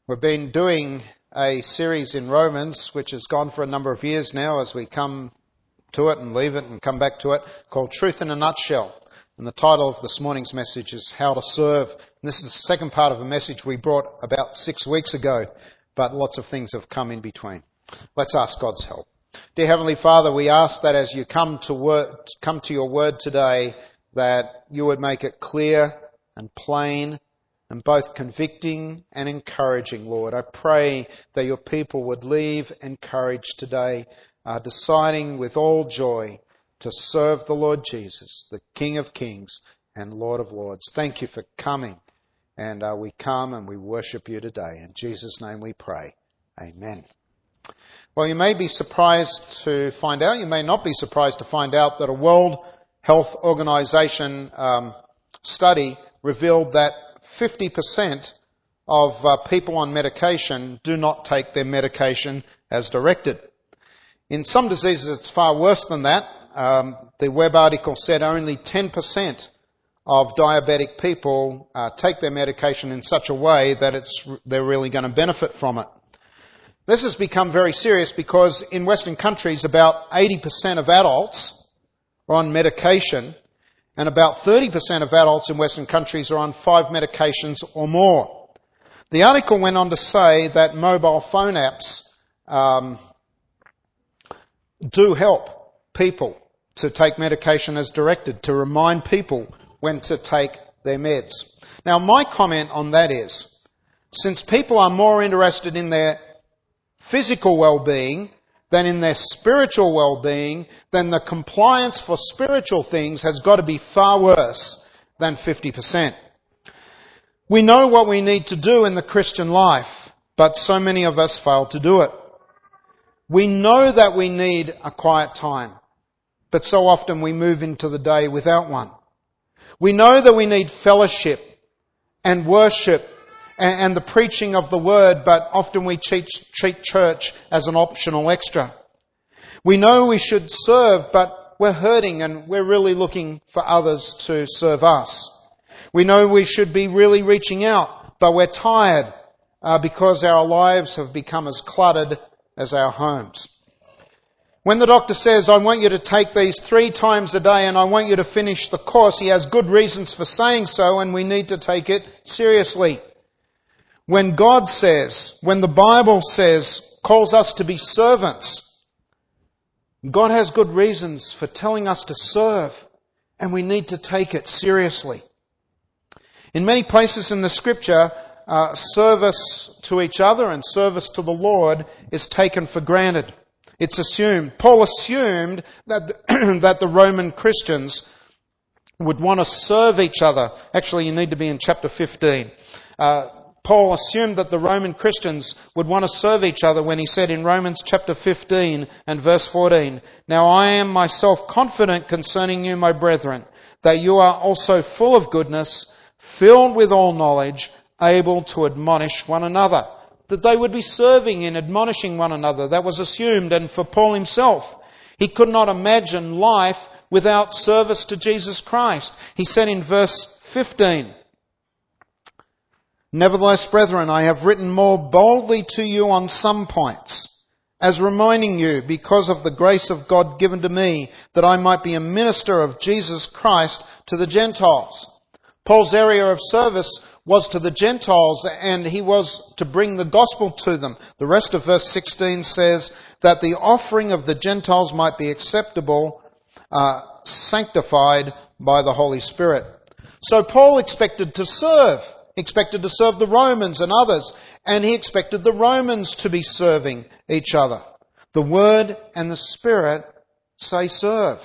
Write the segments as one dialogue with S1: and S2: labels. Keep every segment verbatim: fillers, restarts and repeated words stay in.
S1: We've been doing a series in Romans, which has gone for a number of years now as we come to it and leave it and come back to it, called Truth in a Nutshell. And the title of this morning's message is How to Serve. And this is the second part of a message we brought about six weeks ago, but lots of things have come in between. Let's ask God's help. Dear Heavenly Father, we ask that as you come to word, come to your word today, that you would make it clear and plain and both convicting and encouraging, Lord. I pray that your people would leave encouraged today, uh, deciding with all joy to serve the Lord Jesus, the King of Kings and Lord of Lords. Thank you for coming. And uh, we come and we worship you today. In Jesus' name we pray. Amen. Well, you may be surprised to find out, you may not be surprised to find out that a World Health Organization um, study revealed that fifty percent of uh, people on medication do not take their medication as directed. In some diseases it's far worse than that. Um, the web article said only ten percent of diabetic people uh, take their medication in such a way that it's they're really going to benefit from it. This has become very serious because in Western countries about eighty percent of adults are on medication, and about thirty percent of adults in Western countries are on five medications or more. The article went on to say that mobile phone apps um, do help people to take medication as directed, to remind people when to take their meds. Now, my comment on that is, since people are more interested in their physical well-being than in their spiritual well-being, then the compliance for spiritual things has got to be far worse than fifty percent. We know what we need to do in the Christian life, but so many of us fail to do it. We know that we need a quiet time, but so often we move into the day without one. We know that we need fellowship and worship and the preaching of the word, but often we treat church as an optional extra. We know we should serve, but we're hurting and we're really looking for others to serve us. We know we should be really reaching out, but we're tired uh, because our lives have become as cluttered as our homes. When the doctor says, I want you to take these three times a day and I want you to finish the course, he has good reasons for saying so, and we need to take it seriously. When God says, when the Bible says, calls us to be servants, God has good reasons for telling us to serve, and we need to take it seriously. In many places in the Scripture, uh, service to each other and service to the Lord is taken for granted. It's assumed. Paul assumed that the, that the Roman Christians would want to serve each other. Actually, you need to be in chapter fifteen. Uh, Paul assumed that the Roman Christians would want to serve each other when he said in Romans chapter fifteen and verse fourteen, Now I am myself confident concerning you, my brethren, that you are also full of goodness, filled with all knowledge, able to admonish one another. That they would be serving and admonishing one another. That was assumed. And for Paul himself, he could not imagine life without service to Jesus Christ. He said in verse fifteen, Nevertheless, brethren, I have written more boldly to you on some points, as reminding you, because of the grace of God given to me, that I might be a minister of Jesus Christ to the Gentiles. Paul's area of service was to the Gentiles, and he was to bring the gospel to them. The rest of verse sixteen says that the offering of the Gentiles might be acceptable, uh, sanctified by the Holy Spirit. So Paul expected to serve. expected to serve the Romans and others, and he expected the Romans to be serving each other. The Word and the Spirit say serve.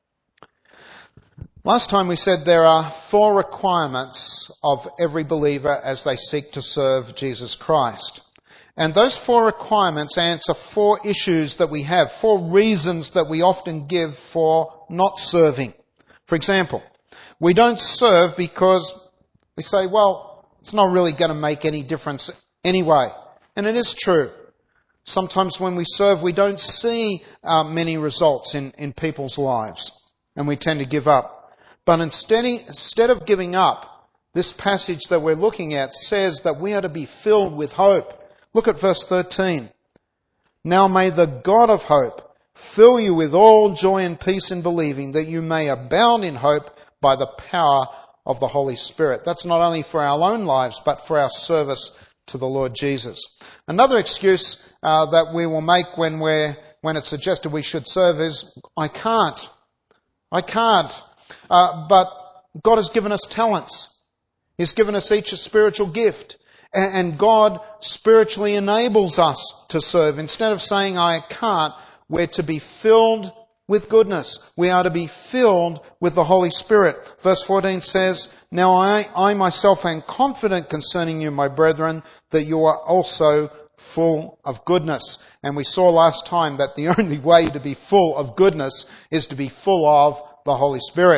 S1: Last time we said there are four requirements of every believer as they seek to serve Jesus Christ. And those four requirements answer four issues that we have, four reasons that we often give for not serving. For example, we don't serve because we say, well, it's not really going to make any difference anyway. And it is true. Sometimes when we serve, we don't see uh, many results in, in people's lives, and we tend to give up. But instead, instead of giving up, this passage that we're looking at says that we are to be filled with hope. Look at verse thirteen. Now may the God of hope fill you with all joy and peace in believing, that you may abound in hope by the power of the Holy Spirit. That's not only for our own lives, but for our service to the Lord Jesus. Another excuse uh, that we will make when we're when it's suggested we should serve is, I can't. I can't. Uh, but God has given us talents. He's given us each a spiritual gift. And God spiritually enables us to serve. Instead of saying, I can't, we're to be filled with goodness. We are to be filled with the Holy Spirit. Verse fourteen says, Now I, I myself am confident concerning you, my brethren, that you are also full of goodness. And we saw last time that the only way to be full of goodness is to be full of the Holy Spirit.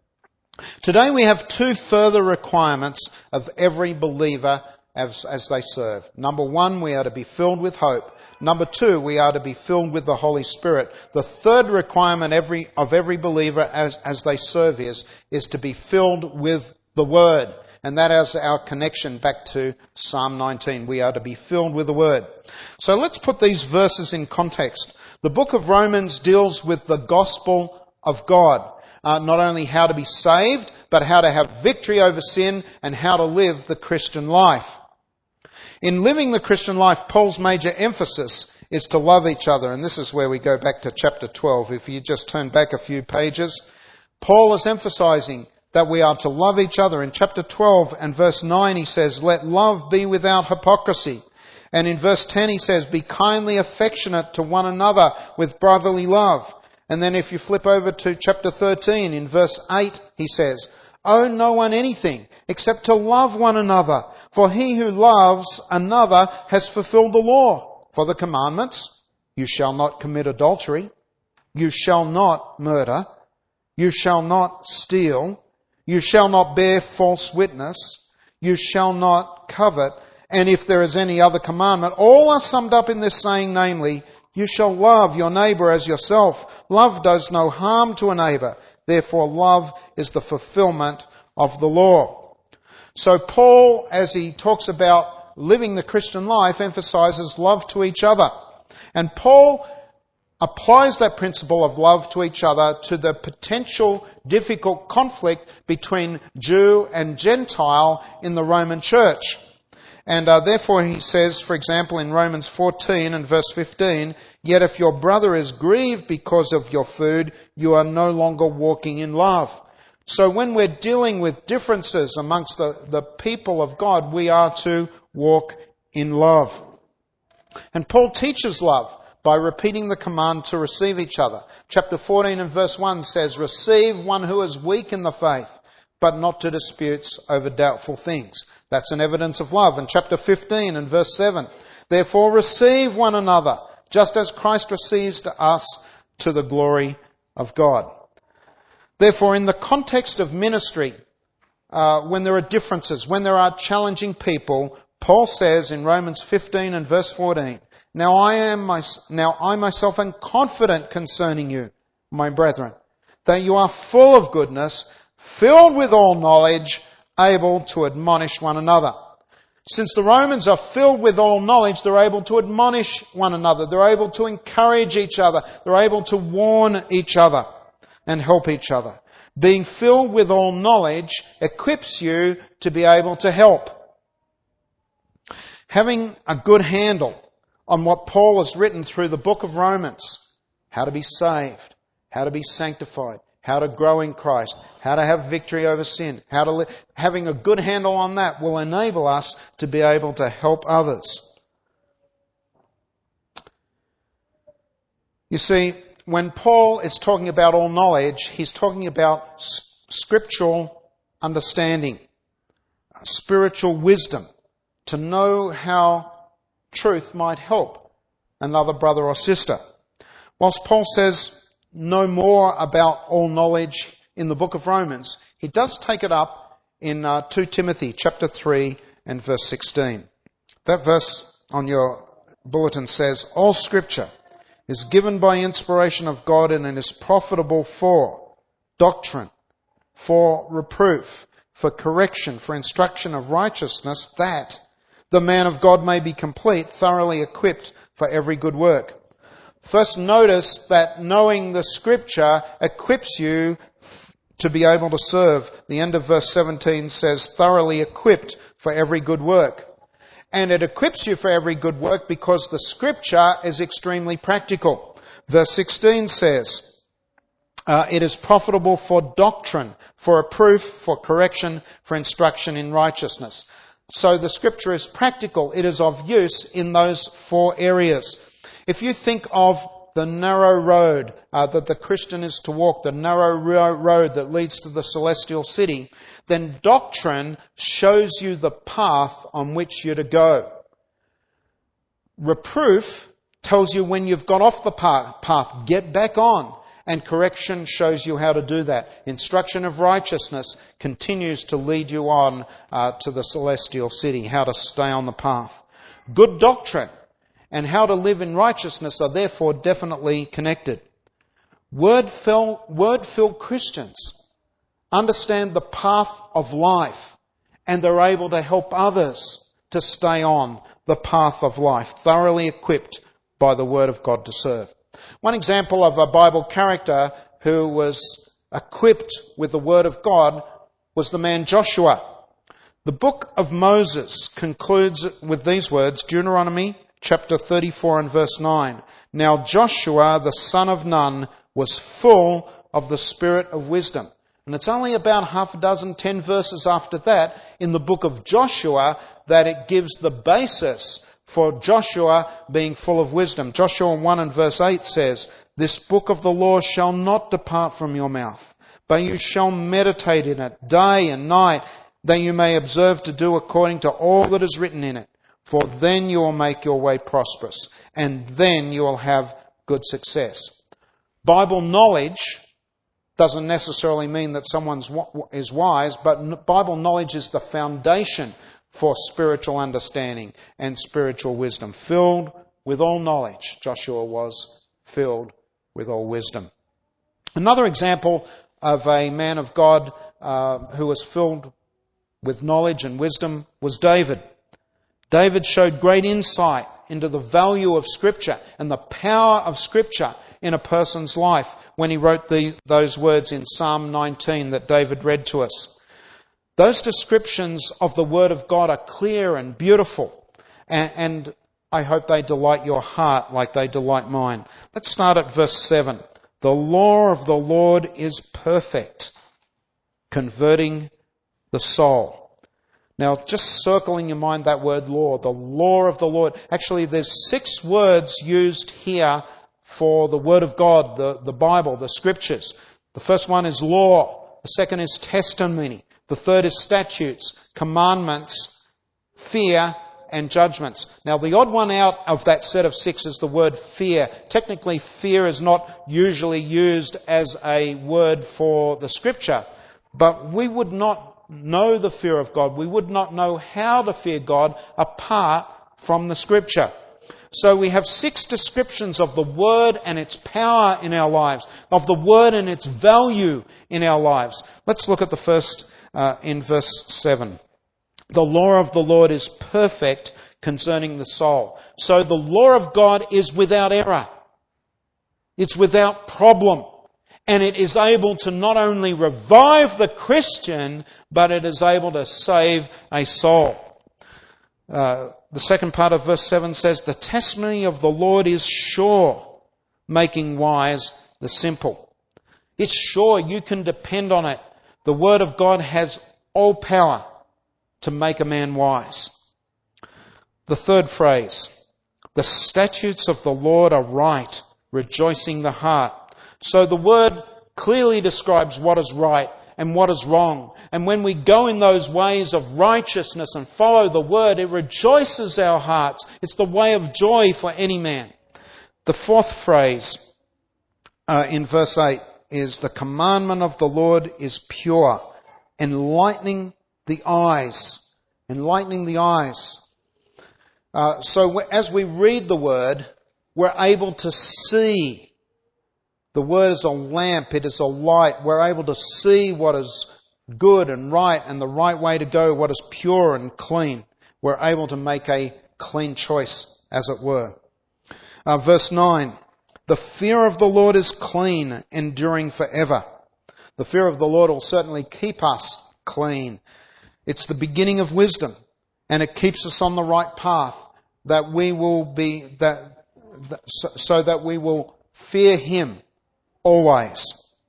S1: Today we have two further requirements of every believer as, as they serve. Number one, we are to be filled with hope. Number two, we are to be filled with the Holy Spirit. The third requirement every, of every believer as, as they serve is, is to be filled with the Word. And that is our connection back to Psalm nineteen. We are to be filled with the Word. So let's put these verses in context. The book of Romans deals with the gospel of God. Uh, not only how to be saved, but how to have victory over sin and how to live the Christian life. In living the Christian life, Paul's major emphasis is to love each other. And this is where we go back to chapter twelve. If you just turn back a few pages, Paul is emphasizing that we are to love each other. In chapter twelve and verse nine he says, Let love be without hypocrisy. And in verse ten he says, Be kindly affectionate to one another with brotherly love. And then if you flip over to chapter thirteen, in verse eight he says, Owe no one anything except to love one another. For he who loves another has fulfilled the law. For the commandments, you shall not commit adultery, you shall not murder, you shall not steal, you shall not bear false witness, you shall not covet, and if there is any other commandment, all are summed up in this saying, namely, you shall love your neighbour as yourself. Love does no harm to a neighbour. Therefore, love is the fulfilment of the law. So Paul, as he talks about living the Christian life, emphasizes love to each other. And Paul applies that principle of love to each other to the potential difficult conflict between Jew and Gentile in the Roman church. And uh, therefore he says, for example, in Romans fourteen and verse fifteen, Yet if your brother is grieved because of your food, you are no longer walking in love. So when we're dealing with differences amongst the, the people of God, we are to walk in love. And Paul teaches love by repeating the command to receive each other. Chapter fourteen and verse one says, Receive one who is weak in the faith, but not to disputes over doubtful things. That's an evidence of love. And chapter fifteen and verse seven, Therefore receive one another, just as Christ receives to us to the glory of God. Therefore, in the context of ministry, uh, when there are differences, when there are challenging people, Paul says in Romans fifteen and verse fourteen, Now I am my, now I myself am confident concerning you, my brethren, that you are full of goodness, filled with all knowledge, able to admonish one another. Since the Romans are filled with all knowledge, they're able to admonish one another. They're able to encourage each other. They're able to warn each other and help each other. Being filled with all knowledge equips you to be able to help. Having a good handle on what Paul has written through the book of Romans, how to be saved, how to be sanctified, how to grow in Christ, how to have victory over sin, how to live. Having a good handle on that will enable us to be able to help others. You see, when Paul is talking about all knowledge, he's talking about scriptural understanding, spiritual wisdom, to know how truth might help another brother or sister. Whilst Paul says no more about all knowledge in the book of Romans, he does take it up in uh, Second Timothy chapter three and verse sixteen. That verse on your bulletin says, All scripture is given by inspiration of God and it is profitable for doctrine, for reproof, for correction, for instruction of righteousness, that the man of God may be complete, thoroughly equipped for every good work. First, notice that knowing the Scripture equips you to be able to serve. The end of verse seventeen says, thoroughly equipped for every good work. And it equips you for every good work because the Scripture is extremely practical. Verse sixteen says, uh, it is profitable for doctrine, for reproof, for correction, for instruction in righteousness. So the Scripture is practical. It is of use in those four areas. If you think of the narrow road uh, that the Christian is to walk, the narrow ro- road that leads to the celestial city, then doctrine shows you the path on which you're to go. Reproof tells you when you've got off the path, get back on. And correction shows you how to do that. Instruction of righteousness continues to lead you on uh, to the celestial city, how to stay on the path. Good doctrine and how to live in righteousness are therefore definitely connected. Word-filled, word-filled Christians understand the path of life and they're able to help others to stay on the path of life, thoroughly equipped by the Word of God to serve. One example of a Bible character who was equipped with the Word of God was the man Joshua. The book of Moses concludes with these words, Deuteronomy chapter thirty-four and verse nine. Now Joshua, the son of Nun, was full of the spirit of wisdom. And it's only about half a dozen, ten verses after that in the book of Joshua that it gives the basis for Joshua being full of wisdom. Joshua one and verse eight says, this book of the law shall not depart from your mouth, but you shall meditate in it day and night, that you may observe to do according to all that is written in it. For then you will make your way prosperous, and then you will have good success. Bible knowledge doesn't necessarily mean that someone is wise, but Bible knowledge is the foundation for spiritual understanding and spiritual wisdom. Filled with all knowledge, Joshua was filled with all wisdom. Another example of a man of God uh, who was filled with knowledge and wisdom was David. David showed great insight into the value of Scripture and the power of Scripture in a person's life when he wrote the, those words in Psalm nineteen that David read to us. Those descriptions of the Word of God are clear and beautiful, and, and I hope they delight your heart like they delight mine. Let's start at verse seven. The law of the Lord is perfect, converting the soul. Now, just circle in your mind that word law, the law of the Lord. Actually, there's six words used here for the Word of God, the, the Bible, the Scriptures. The first one is law. The second is testimony. The third is statutes, commandments, fear, and judgments. Now, the odd one out of that set of six is the word fear. Technically, fear is not usually used as a word for the Scripture, but we would not know the fear of God. We would not know how to fear God apart from the Scripture. So we have six descriptions of the Word and its power in our lives, of the Word and its value in our lives. Let's look at the first uh, in verse seven. The law of the Lord is perfect concerning the soul. So the law of God is without error. It's without problem. And it is able to not only revive the Christian, but it is able to save a soul. Uh, the second part of verse seven says, the testimony of the Lord is sure, making wise the simple. It's sure, you can depend on it. The Word of God has all power to make a man wise. The third phrase, the statutes of the Lord are right, rejoicing the heart. So the Word clearly describes what is right and what is wrong. And when we go in those ways of righteousness and follow the Word, it rejoices our hearts. It's the way of joy for any man. The fourth phrase uh, in verse eight is, the commandment of the Lord is pure, enlightening the eyes. Enlightening the eyes. Uh, so as we read the Word, we're able to see. The Word is a lamp, it is a light. We're able to see what is good and right and the right way to go, what is pure and clean, we're able to make a clean choice, as it were. Uh, verse nine, the fear of the Lord is clean, enduring forever. The fear of the Lord will certainly keep us clean. It's the beginning of wisdom, and it keeps us on the right path, that we will be, that, that so, so that we will fear Him always.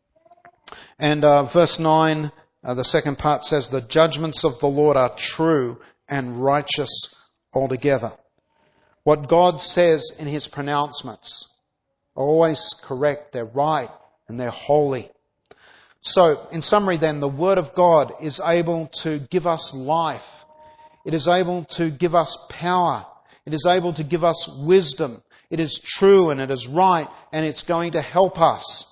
S1: And uh, verse nine, uh, the second part says, the judgments of the Lord are true and righteous altogether. What God says in His pronouncements are always correct, they're right, and they're holy. So, in summary then, the Word of God is able to give us life. It is able to give us power. It is able to give us wisdom. It is true and it is right, and it's going to help us.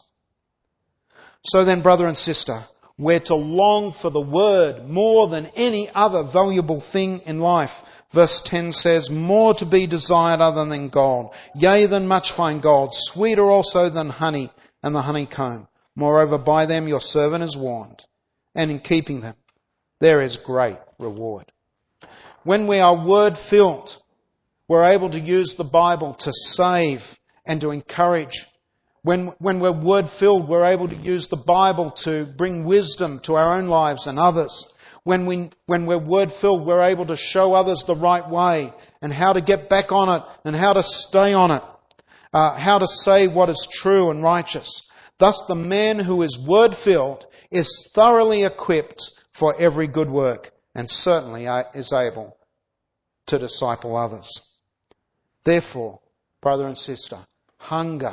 S1: So then, brother and sister, we're to long for the Word more than any other valuable thing in life. Verse ten says, more to be desired other than gold, yea, than much fine gold, sweeter also than honey and the honeycomb. Moreover, by them your servant is warned, and in keeping them there is great reward. When we are word-filled, we're able to use the Bible to save and to encourage. When, when we're word-filled, we're able to use the Bible to bring wisdom to our own lives and others. When, we, when we're word-filled, we're able to show others the right way and how to get back on it and how to stay on it, uh, how to say what is true and righteous. Thus, the man who is word-filled is thoroughly equipped for every good work and certainly is able to disciple others. Therefore, brother and sister, hunger,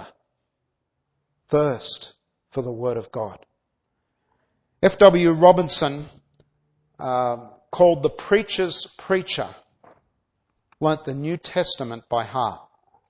S1: thirst for the Word of God. F W Robinson, uh, called the preacher's preacher, learnt the New Testament by heart.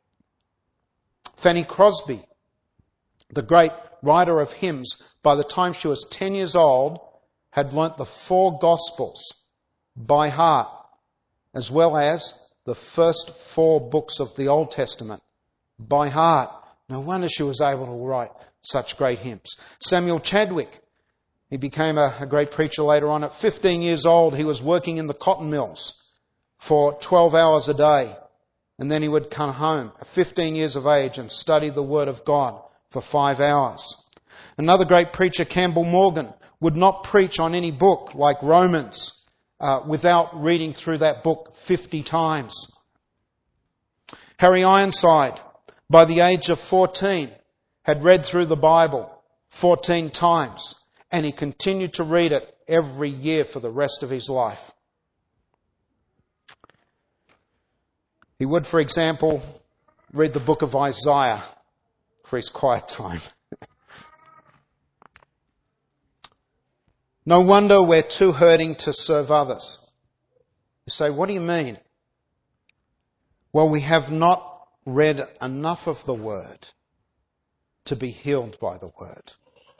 S1: Fanny Crosby, the great writer of hymns, by the time she was ten years old, had learnt the four Gospels by heart, as well as the first four books of the Old Testament by heart. No wonder she was able to write such great hymns. Samuel Chadwick, he became a, a great preacher later on. At fifteen years old, he was working in the cotton mills for twelve hours a day. And then he would come home at fifteen years of age and study the Word of God for five hours. Another great preacher, Campbell Morgan, would not preach on any book like Romans uh, without reading through that book fifty times. Harry Ironside, by the age of fourteen, had read through the Bible fourteen times, and he continued to read it every year for the rest of his life. He would, for example, read the book of Isaiah for his quiet time. No wonder we're too hurting to serve others. You say, what do you mean? Well, we have not read enough of the Word to be healed by the Word.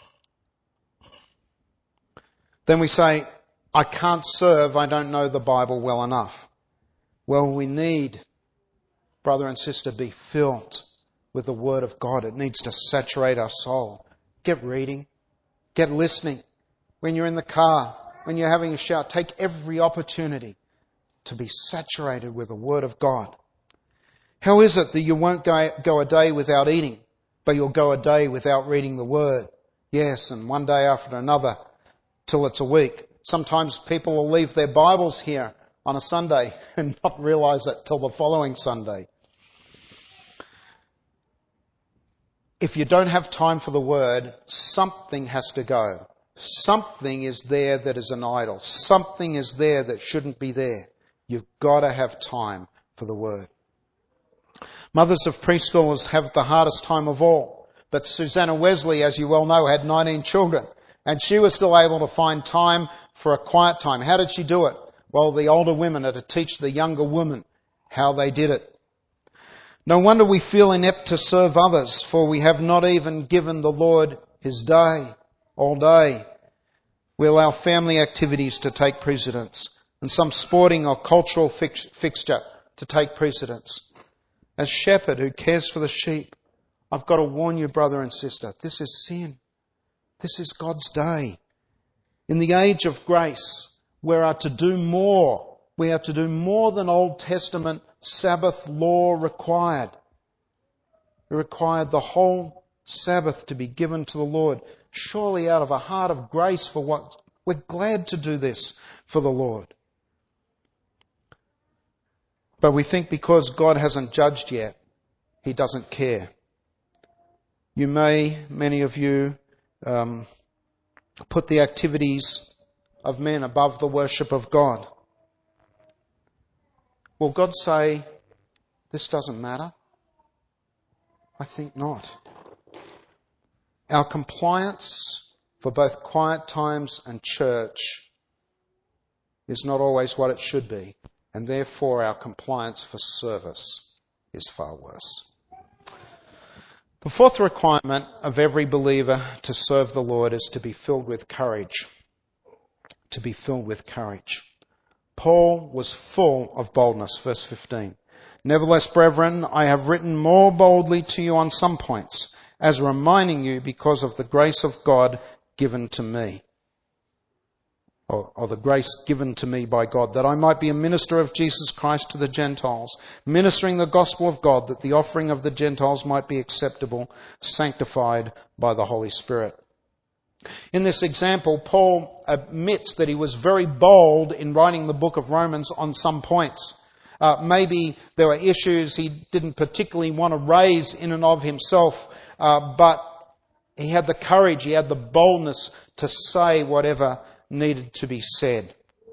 S1: Then we say, I can't serve, I don't know the Bible well enough. Well, we need, brother and sister, be filled with the Word of God. It needs to saturate our soul. Get reading. Get listening. When you're in the car, when you're having a shower, take every opportunity to be saturated with the Word of God. How is it that you won't go, go a day without eating, but you'll go a day without reading the Word? Yes, and one day after another till it's a week. Sometimes people will leave their Bibles here on a Sunday and not realise it till the following Sunday. If you don't have time for the Word, something has to go. Something is there that is an idol. Something is there that shouldn't be there. You've got to have time for the Word. Mothers of preschoolers have the hardest time of all. But Susanna Wesley, as you well know, had nineteen children. And she was still able to find time for a quiet time. How did she do it? Well, the older women had to teach the younger women how they did it. No wonder we feel inept to serve others, for we have not even given the Lord His day, all day. We allow family activities to take precedence and some sporting or cultural fix- fixture to take precedence. As shepherd who cares for the sheep, I've got to warn you, brother and sister, this is sin. This is God's day. In the age of grace, we are to do more. We are to do more than Old Testament Sabbath law required. It required the whole Sabbath to be given to the Lord. Surely out of a heart of grace for what we're glad to do this for the Lord. But we think because God hasn't judged yet, He doesn't care. You may, many of you, um, put the activities of men above the worship of God. Will God say, this doesn't matter? I think not. Our compliance for both quiet times and church is not always what it should be, and therefore our compliance for service is far worse. The fourth requirement of every believer to serve the Lord is to be filled with courage. To be filled with courage. Paul was full of boldness, verse fifteen. Nevertheless, brethren, I have written more boldly to you on some points, as reminding you because of the grace of God given to me. Or, or the grace given to me by God, that I might be a minister of Jesus Christ to the Gentiles, ministering the gospel of God, that the offering of the Gentiles might be acceptable, sanctified by the Holy Spirit. In this example, Paul admits that he was very bold in writing the book of Romans on some points. Uh, maybe there were issues he didn't particularly want to raise in and of himself, uh, but he had the courage, he had the boldness to say whatever needed to be said.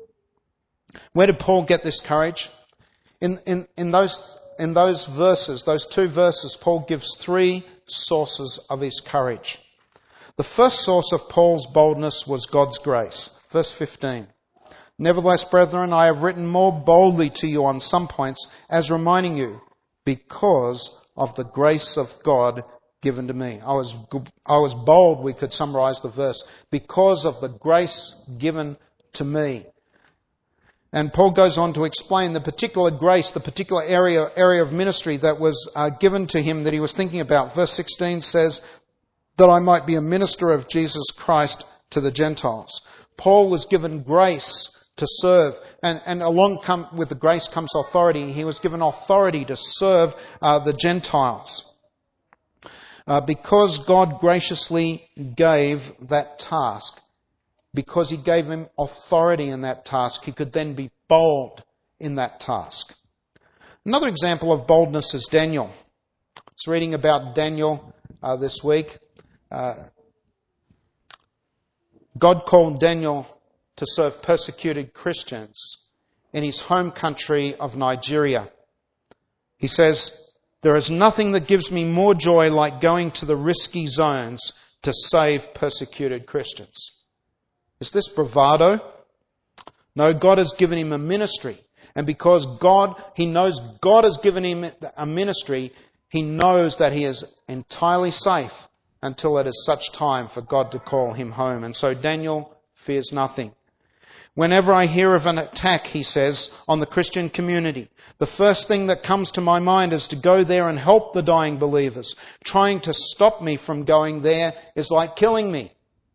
S1: Where did Paul get this courage? In, in, in those, in those verses, those two verses, Paul gives three sources of his courage. The first source of Paul's boldness was God's grace. Verse fifteen. Nevertheless, brethren, I have written more boldly to you on some points, as reminding you, because of the grace of God given to me. I was, I was bold, we could summarize the verse, because of the grace given to me. And Paul goes on to explain the particular grace, the particular area, area of ministry that was uh, given to him that he was thinking about. Verse sixteen says, that I might be a minister of Jesus Christ to the Gentiles. Paul was given grace to serve, and, and along come, with the grace comes authority. He was given authority to serve uh, the Gentiles. Uh, because God graciously gave that task, because He gave him authority in that task, he could then be bold in that task. Another example of boldness is Daniel. I was reading about Daniel uh, this week. Uh, God called Daniel to serve persecuted Christians in his home country of Nigeria. He says, there is nothing that gives me more joy like going to the risky zones to save persecuted Christians. Is this bravado? No, God has given him a ministry. And because God, he knows God has given him a ministry, he knows that he is entirely safe until it is such time for God to call him home. And so Daniel fears nothing. Whenever I hear of an attack, he says, on the Christian community, the first thing that comes to my mind is to go there and help the dying believers. Trying to stop me from going there is like killing me.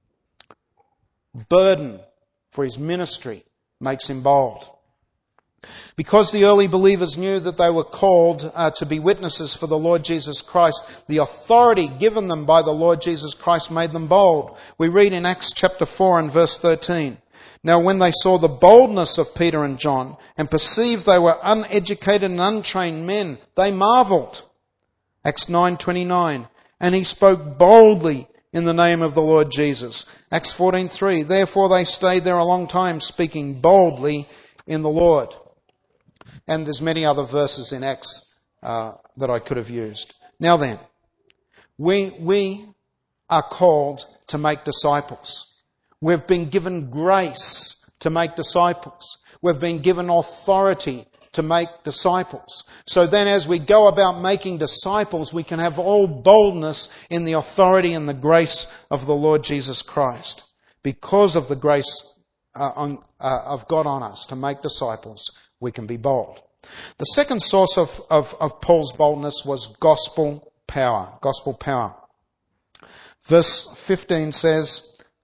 S1: Burden for his ministry makes him bold. Because the early believers knew that they were called uh, to be witnesses for the Lord Jesus Christ, the authority given them by the Lord Jesus Christ made them bold. We read in Acts chapter four and verse thirteen. Now when they saw the boldness of Peter and John and perceived they were uneducated and untrained men, they marvelled. Acts nine twenty-nine. And he spoke boldly in the name of the Lord Jesus. Acts fourteen three. Therefore they stayed there a long time, speaking boldly in the Lord. And there's many other verses in Acts uh, that I could have used. Now then, we we are called to make disciples. We've been given grace to make disciples. We've been given authority to make disciples. So then as we go about making disciples, we can have all boldness in the authority and the grace of the Lord Jesus Christ. Because of the grace uh, on, uh, of God on us to make disciples, we can be bold. The second source of, of, of Paul's boldness was gospel power. Gospel power. Verse fifteen says,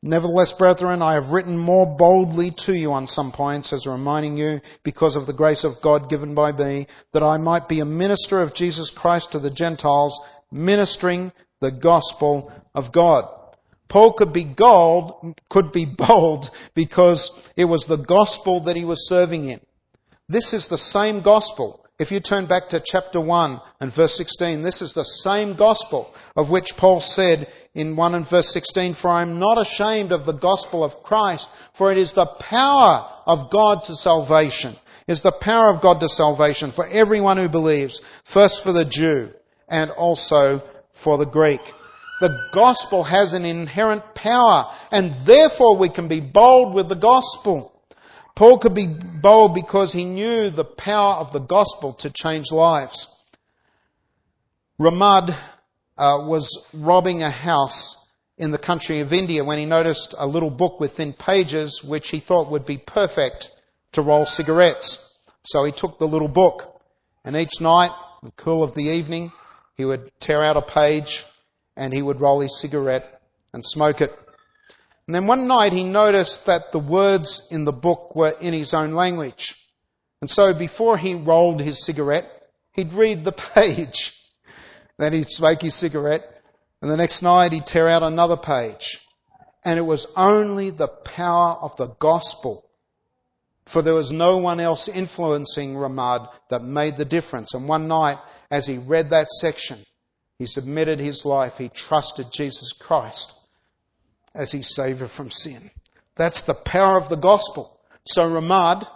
S1: Nevertheless, brethren, I have written more boldly to you on some points, as reminding you, because of the grace of God given by me, that I might be a minister of Jesus Christ to the Gentiles, ministering the gospel of God. Paul could be bold, could be bold because it was the gospel that he was serving in. This is the same gospel. If you turn back to chapter one and verse sixteen, this is the same gospel of which Paul said in one and verse sixteen, "For I am not ashamed of the gospel of Christ, for it is the power of God to salvation." It is the power of God to salvation for everyone who believes, first for the Jew and also for the Greek. The gospel has an inherent power, and therefore we can be bold with the gospel. Paul could be bold because he knew the power of the gospel to change lives. Ramad uh, was robbing a house in the country of India when he noticed a little book with thin pages which he thought would be perfect to roll cigarettes. So he took the little book, and each night, in the cool of the evening, he would tear out a page and he would roll his cigarette and smoke it. And then one night he noticed that the words in the book were in his own language. And so before he rolled his cigarette, he'd read the page. Then he'd smoke his cigarette, and the next night he'd tear out another page. And it was only the power of the gospel, for there was no one else influencing Ramad, that made the difference. And one night, as he read that section, he submitted his life. He trusted Jesus Christ as his Saviour from sin. That's the power of the gospel. So Ramad,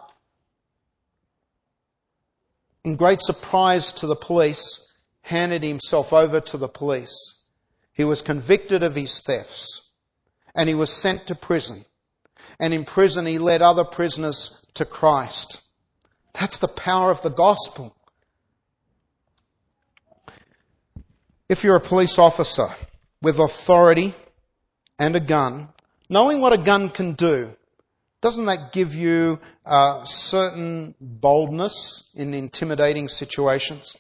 S1: in great surprise to the police, handed himself over to the police. He was convicted of his thefts, and he was sent to prison. And in prison he led other prisoners to Christ. That's the power of the gospel. If you're a police officer with authority and a gun, knowing what a gun can do, doesn't that give you a certain boldness in intimidating situations?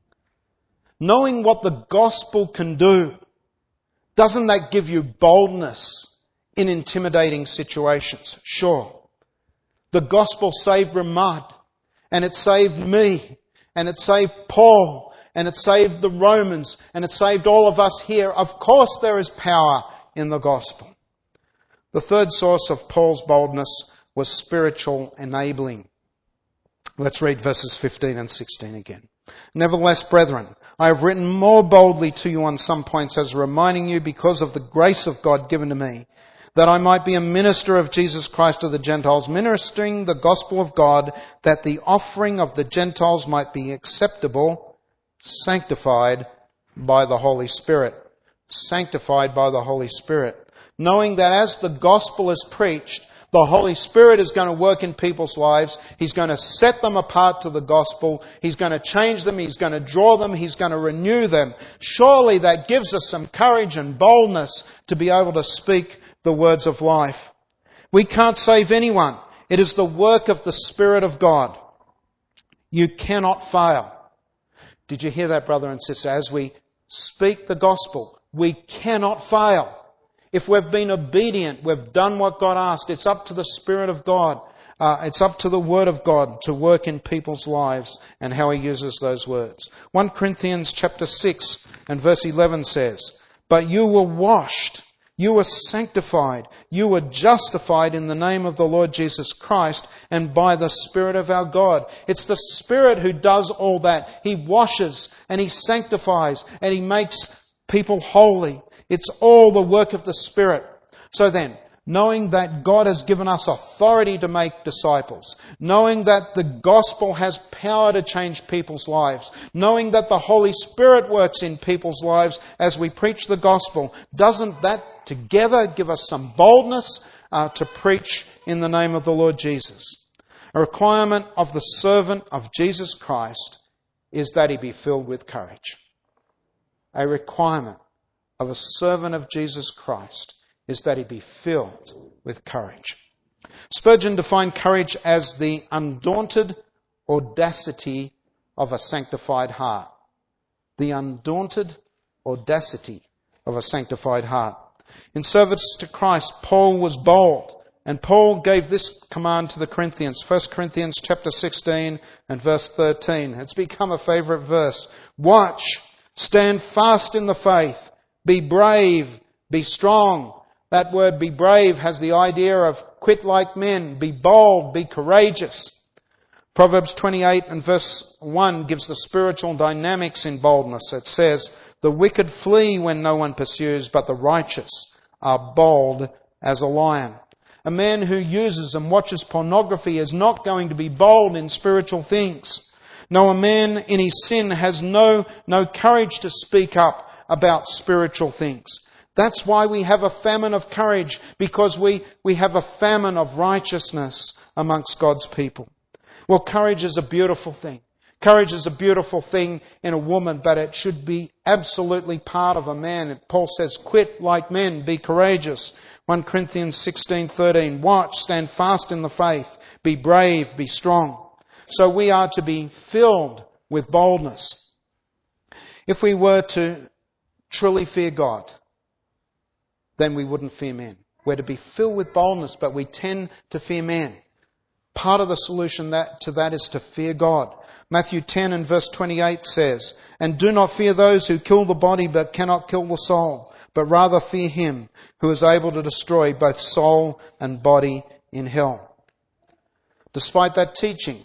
S1: Knowing what the gospel can do, doesn't that give you boldness in intimidating situations? Sure. The gospel saved Ramad, and it saved me, and it saved Paul, and it saved the Romans, and it saved all of us here. Of course there is power in the gospel. The third source of Paul's boldness was spiritual enabling. Let's read verses fifteen and sixteen again. Nevertheless, brethren, I have written more boldly to you on some points, as reminding you, because of the grace of God given to me, that I might be a minister of Jesus Christ to the Gentiles, ministering the gospel of God, that the offering of the Gentiles might be acceptable, sanctified by the Holy Spirit. Sanctified by the Holy Spirit. Knowing that as the gospel is preached, the Holy Spirit is going to work in people's lives. He's going to set them apart to the gospel. He's going to change them. He's going to draw them. He's going to renew them. Surely that gives us some courage and boldness to be able to speak the words of life. We can't save anyone. It is the work of the Spirit of God. You cannot fail. Did you hear that, brother and sister? As we speak the gospel, we cannot fail. If we've been obedient, we've done what God asked, it's up to the Spirit of God. Uh, it's up to the Word of God to work in people's lives and how He uses those words. First Corinthians chapter six and verse eleven says, "But you were washed, you were sanctified, you were justified in the name of the Lord Jesus Christ and by the Spirit of our God." It's the Spirit who does all that. He washes and He sanctifies and He makes people holy. It's all the work of the Spirit. So then, knowing that God has given us authority to make disciples, knowing that the gospel has power to change people's lives, knowing that the Holy Spirit works in people's lives as we preach the gospel, doesn't that together give us some boldness uh, to preach in the name of the Lord Jesus? A requirement of the servant of Jesus Christ is that he be filled with courage. A requirement of a servant of Jesus Christ is that he be filled with courage. Spurgeon defined courage as the undaunted audacity of a sanctified heart. The undaunted audacity of a sanctified heart. In service to Christ, Paul was bold. And Paul gave this command to the Corinthians, First Corinthians chapter sixteen and verse thirteen. It's become a favourite verse. Watch, stand fast in the faith, be brave, be strong. That word be brave has the idea of quit like men, be bold, be courageous. Proverbs twenty-eight and verse one gives the spiritual dynamics in boldness. It says, the wicked flee when no one pursues, but the righteous are bold as a lion. A man who uses and watches pornography is not going to be bold in spiritual things. No, a man in his sin has no, no courage to speak up about spiritual things. That's why we have a famine of courage, because we, we have a famine of righteousness amongst God's people. Well, courage is a beautiful thing. Courage is a beautiful thing in a woman, but it should be absolutely part of a man. Paul says, quit like men, be courageous. First Corinthians sixteen thirteen, watch, stand fast in the faith, be brave, be strong. So we are to be filled with boldness. If we were to truly fear God, then we wouldn't fear men. We're to be filled with boldness, but we tend to fear men. Part of the solution that, to that is to fear God. Matthew ten and verse twenty-eight says, and do not fear those who kill the body but cannot kill the soul, but rather fear him who is able to destroy both soul and body in hell. Despite that teaching,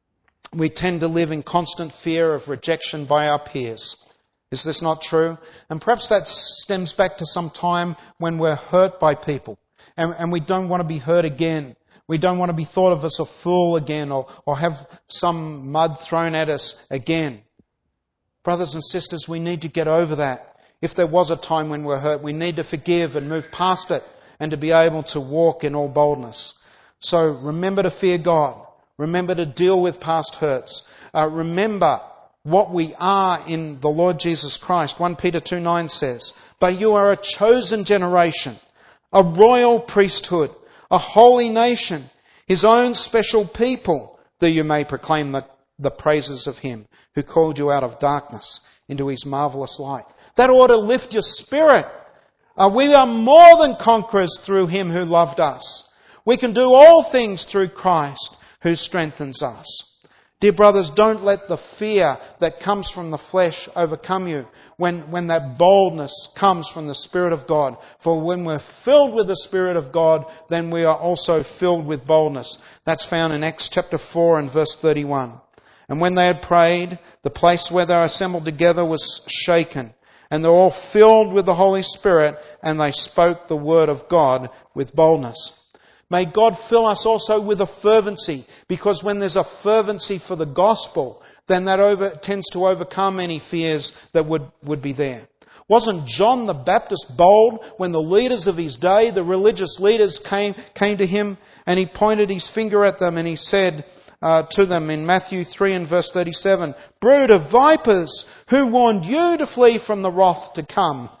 S1: we tend to live in constant fear of rejection by our peers. Is this not true? And perhaps that stems back to some time when we're hurt by people and, and we don't want to be hurt again. We don't want to be thought of as a fool again or, or have some mud thrown at us again. Brothers and sisters, we need to get over that. If there was a time when we're hurt, we need to forgive and move past it and to be able to walk in all boldness. So remember to fear God. Remember to deal with past hurts. Uh, remember what we are in the Lord Jesus Christ. First Peter two nine says, but you are a chosen generation, a royal priesthood, a holy nation, his own special people, that you may proclaim the, the praises of him who called you out of darkness into his marvellous light. That ought to lift your spirit. Uh, we are more than conquerors through him who loved us. We can do all things through Christ who strengthens us. Dear brothers, don't let the fear that comes from the flesh overcome you when, when that boldness comes from the Spirit of God. For when we're filled with the Spirit of God, then we are also filled with boldness. That's found in Acts chapter four and verse thirty-one. And when they had prayed, the place where they were assembled together was shaken, and they were all filled with the Holy Spirit, and they spoke the word of God with boldness. May God fill us also with a fervency, because when there's a fervency for the gospel, then that over, tends to overcome any fears that would, would be there. Wasn't John the Baptist bold when the leaders of his day, the religious leaders, came, came to him and he pointed his finger at them and he said uh, to them in Matthew three and verse thirty-seven, brood of vipers, who warned you to flee from the wrath to come?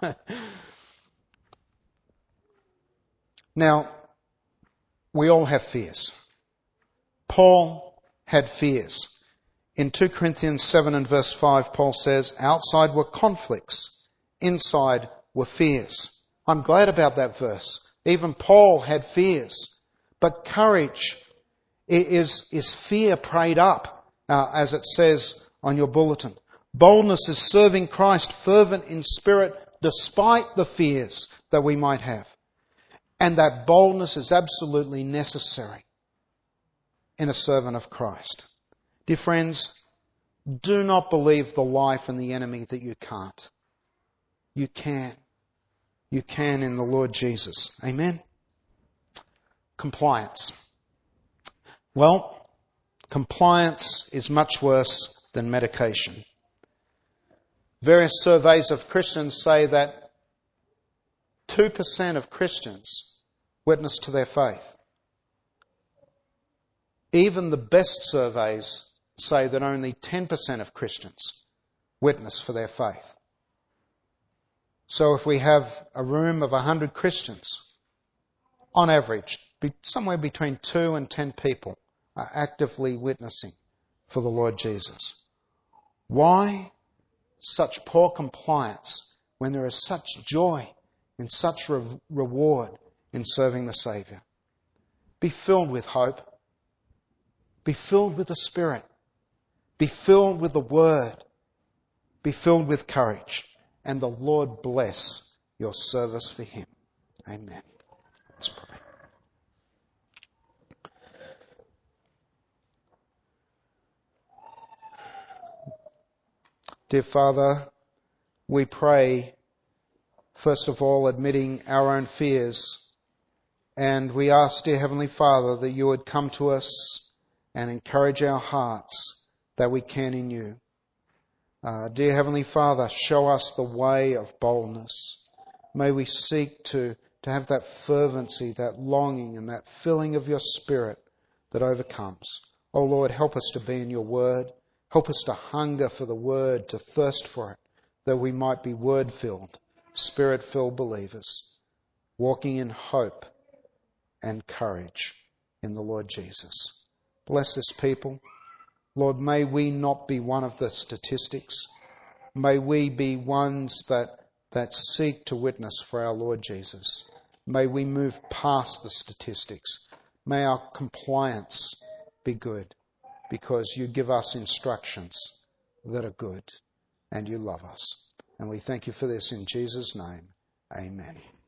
S1: Now, we all have fears. Paul had fears. In Second Corinthians seven and verse five, Paul says, outside were conflicts, inside were fears. I'm glad about that verse. Even Paul had fears. But courage is, is fear prayed up, uh, as it says on your bulletin. Boldness is serving Christ fervent in spirit despite the fears that we might have. And that boldness is absolutely necessary in a servant of Christ. Dear friends, do not believe the lie from the enemy that you can't. You can. You can in the Lord Jesus. Amen? Compliance. Well, compliance is much worse than medication. Various surveys of Christians say that two percent of Christians witness to their faith. Even the best surveys say that only ten percent of Christians witness for their faith. So if we have a room of one hundred Christians, on average, somewhere between two and ten people are actively witnessing for the Lord Jesus. Why such poor compliance when there is such joy in such re- reward in serving the Saviour. Be filled with hope. Be filled with the Spirit. Be filled with the Word. Be filled with courage. And the Lord bless your service for Him. Amen. Let's pray. Dear Father, we pray, first of all, admitting our own fears. And we ask, dear Heavenly Father, that you would come to us and encourage our hearts that we can in you. Uh, dear Heavenly Father, show us the way of boldness. May we seek to, to have that fervency, that longing and that filling of your Spirit that overcomes. Oh Lord, help us to be in your word. Help us to hunger for the word, to thirst for it, that we might be word-filled, Spirit-filled believers, walking in hope and courage in the Lord Jesus. Bless this people. Lord, may we not be one of the statistics. May we be ones that, that seek to witness for our Lord Jesus. May we move past the statistics. May our compliance be good, because you give us instructions that are good and you love us. And we thank you for this in Jesus' name. Amen.